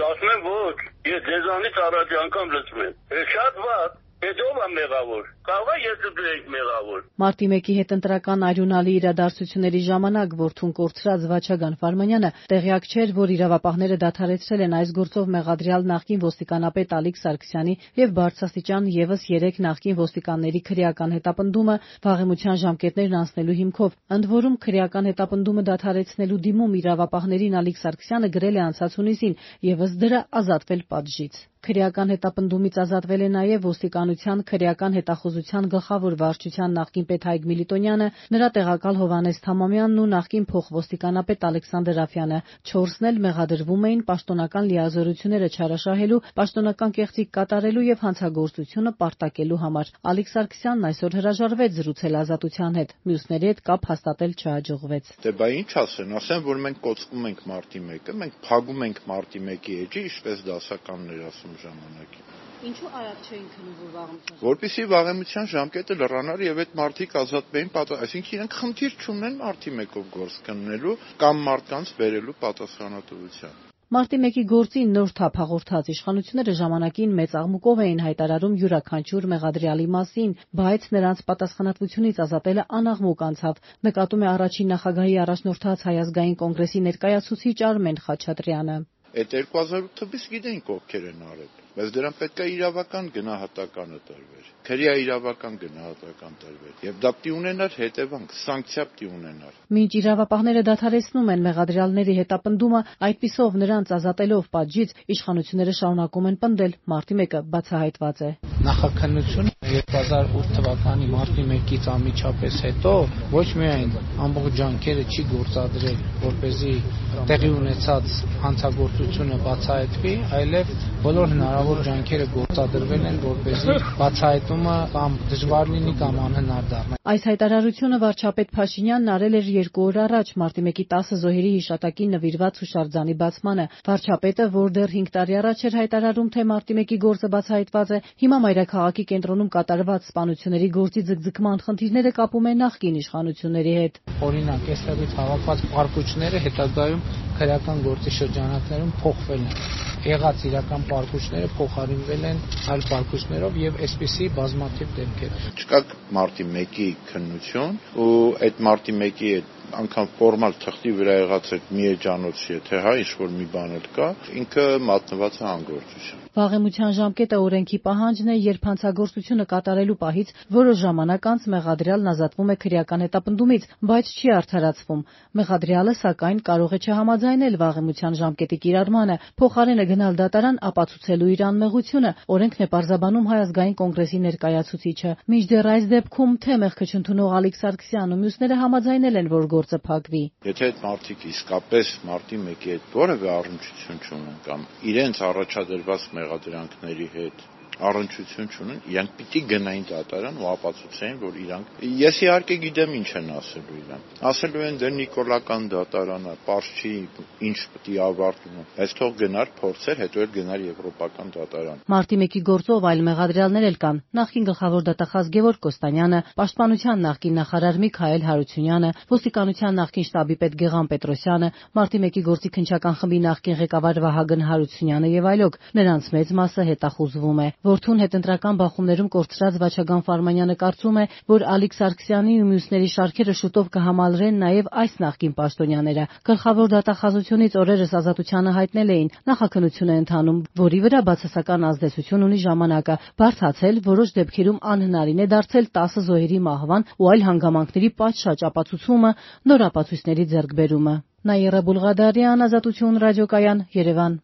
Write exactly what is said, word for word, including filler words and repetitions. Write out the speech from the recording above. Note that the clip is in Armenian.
ասում եմ ոչ, ես ձեզանից առաջ անգամ լսում եմ։ Շատ վատ, հետո ով է մեղավոր։ Կարող է ես ու դու եք մեղավոր։ Մարտի մեկի հետ ընտրական արյունալի իրադարձությունների ժամանակ որդուն կորցրած Վաչագան Ֆարմանյանը տեղյակ չէր, որ իրավապահները դադարեցրել են այս գործով մեղադրյալ նախկին ոստիկանապետ Ալիկ Սարգսյանի եւ բարձրաստիճան եւս երեք նախկին ոստիկանների քրեական հետապնդումը վաղեմության ժամկետներն անցնելու հիմքով։ Ընդ որում քրեական հետապնդումը դադարեցնելու դիմում իրավապահներին Ալիկ Սարգսյանը գրել է անցած հունիսին եւ ըստ դրա ազատվել պատժից։ Քրեական հետապնդումից ազատվել է նաև ոստիկանության քրեական հետախուզության գլխավոր վարչության նախկին պետ Հայկ Միլիտոնյանը, նրա տեղակալ Հովհաննես Թամամյանն ու նախկին փոխվոստիկանապետ Ալեքսանդր Ռաֆյանը։ Չորսն էլ մեղադրվում էին պաշտոնական լիազորությունները չարաշահելու, պաշտոնական կեղծիք կատարելու եւ հանցագործությունը պարտակելու համար։ Ալիկ Սարգսյանն այսօր հրաժարվեց զրուցել Ազատության հետ, մյուսների հետ կապ հաստատել չհաջողվեց։ Դե բա ինչ ասեն, ասեն, որ մենք կոծկում ենք Մարտի մեկը, մենք փակում ենք Մարտի մեկի էջը, ինչպես դասականներ ասում ժամանակին։ Ինչու արագ չէին քնում, որ վաղեմության Որպեսզի վաղեմության ժամկետը լրանար եւ այդ մարդիկ ազատվեին, այսինքն իրենք խնդիր չունեն Մարտի մեկով գործ քննելու կամ մարդկանց բերելու պատասխանատվության։ Մարտի մեկի գործին նոր թափ հաղորդած իշխանությունները ժամանակին մեծ աղմուկով էին հայտարարում յուրաքանչյուր մեղադրյալի մասին, բայց նրանց պատասխանատվությունից ազատելը անաղմուկ անցավ, նկատում է առաջին նախագահի առաջնորդած Հայ ազգային կոնգրեսի ներկայացուցիչ Արմեն Խաչատրյանը։ Այդ երկու հազար ութ թվականից գիտենք ովքեր են արել, բայց դրան պետք է իրավական գնահատականը տրվեր, քրեա իրավական գնահատական տրվեր, եւ դա պիտի ունենար հետևանք, սանկցիա պիտի ունենար։ Մինչ իրավապահները դադարեցնում են մեղադրյալների հետապնդումը, այդպիսով նրանց ազատելով պատժից, իշխանությունները շարունակում են պնդել, Մարտի մեկը բացահայտված է։ Նախաքննությունը երկու հազար ութ թվականի Մարտի մեկից անմիջապես հետո ոչ միայն ամբողջ ջանքերը չի գործադրել, որպեսզի տեղի ունեցած հանցագործությունը բացահայտվի, այլև բոլոր հնարավոր ջանքերը գործադրվել են, որպեսզի բացահայտումը կամ դժվար լինի կամ անհնար դառնա։ Այս հայտարարությունը վարչապետ Փաշինյանն արել էր երկու օր առաջ Մարտի մեկի տասը զոհերի հիշատակին նվիրված հուշարձանի բացմանը։ Վարչապետը, որ դեռ հինգ տարի առաջ էր հայտարարում, թե Մարտի մեկի գործը բացահայտված է, հիմա մայրաքաղաքի կենտրոնում կատարված սպանությունների գործի ձգձգման խնդիրները կապում է նախկին իշխանությունների հետ։ Օրինակ, այստեղից հավաքված պարկուճները հետագայում քրեական գործի շրջանակներում փոխվել են։ Եղած իրական պարկուճները փոխարինվել են այլ պարկուճներով եւ այսպիսի բազմաթիվ դեպքեր։ Չկա Մարտի մեկի քննություն ու այդ Մարտի մեկի անգամ ֆորմալ թղթի վրա եղած այդ մի էջանոց եթե հա ինչ-որ մի բան էլ կա, ինքը մատնված է անգործություն։ Վաղեմության ժամկետը օրենքի պահանջն է, երբ հանցագործությունը կատարելու պահից որոշ ժամանակ անց մեղադրյալն ազատվում է քրեական հետապնդումից, բայց չի արդարացվում։ Մեղադրյալը, սակայն, կարող է չհամաձայնել վաղեմության ժամկետի կիրառմանը, փոխարենը գնալ դատարան ապացուցելու իր անմեղությունը, օրենքն է պարզաբանում Հայ ազգային կոնգրեսի ներկայացուցիչը։ Մինչդեռ այս դեպքում թե մեղքը չընդունող Ալիկ Սարգսյանն ու մյուսները համաձայնել են, որ գործը փակվի։ Եթե այդ մարդիկ իսկապես Մարտի մեկի հետ որևէ առնչություն չունեն կամ իրենց առաջադրված մեղադրանքների հետ առնչություն չունեն, իրանք պիտի գնային դատարան ու ապացուցեին, որ իրանք ես իհարկե գիտեմ ինչ են ասելու իրանք։ Ասելու են դե նիկոլական դատարանը, պարզ չի ինչ պիտի ավարտվի, բայց թող գնար փորձեր, հետո էլ գնար եվրոպական դատարան։ Մարտի մեկի գործով այլ մեղադրյալներ էլ կան։ Նախկին գլխավոր դատախազ Գևորգ Կոստանյանը, Պաշտպանության նախկին նախարար Միքայել Հարությունյանը, Ոստիկանության նախկին շտաբի պետ Գեղամ Պետրոսյանը, Մարտի մեկի գործի քննչական խմբի նախկին ղեկավար Վահագն Հարությունյանը եւ այլոք։ Նրանց մեծ մասը հետախուզվում է։ Որդուն հետընտրական բախումներում կորցրած Վաչագան Ֆարմանյանը կարծում է, որ Ալիկ Սարգսյանի ու մյուսների շարքերը շուտով կհամալրեն նաև այս նախկին պաշտոնյաները։ Գլխավոր դատախազությունից օրերս Ազատությանը հայտնել էին, նախաքննություն է ընթանում, որի վրա բացասական ազդեցություն ունի ժամանակը, բարդացել, որոշ դեպքերում անհնարին է դարձել տասը զոհերի մահվան ու այլ հանգամանքների պատշաճ ապացուցումը, նոր ապացույցների ձեռքբերումը։ Նաիրա Բուլղադարյան, Ազատություն ռադիոկայան, Երևան։